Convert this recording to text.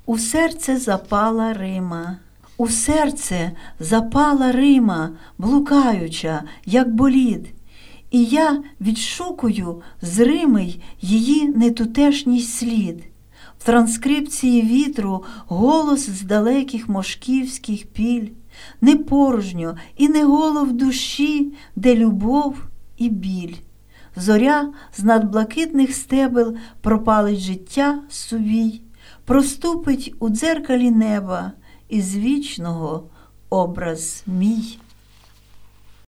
У серце запала Рима, у серце запала Рима, блукаюча, як болід, і я відшукую зримий її нетутешній слід. В транскрипції вітру голос з далеких мошківських піль, не порожньо і не голо в душі, де любов і біль. Зоря з надблакитних стебел пропалить життя сувій, проступить у дзеркалі неба із вічного образ мій.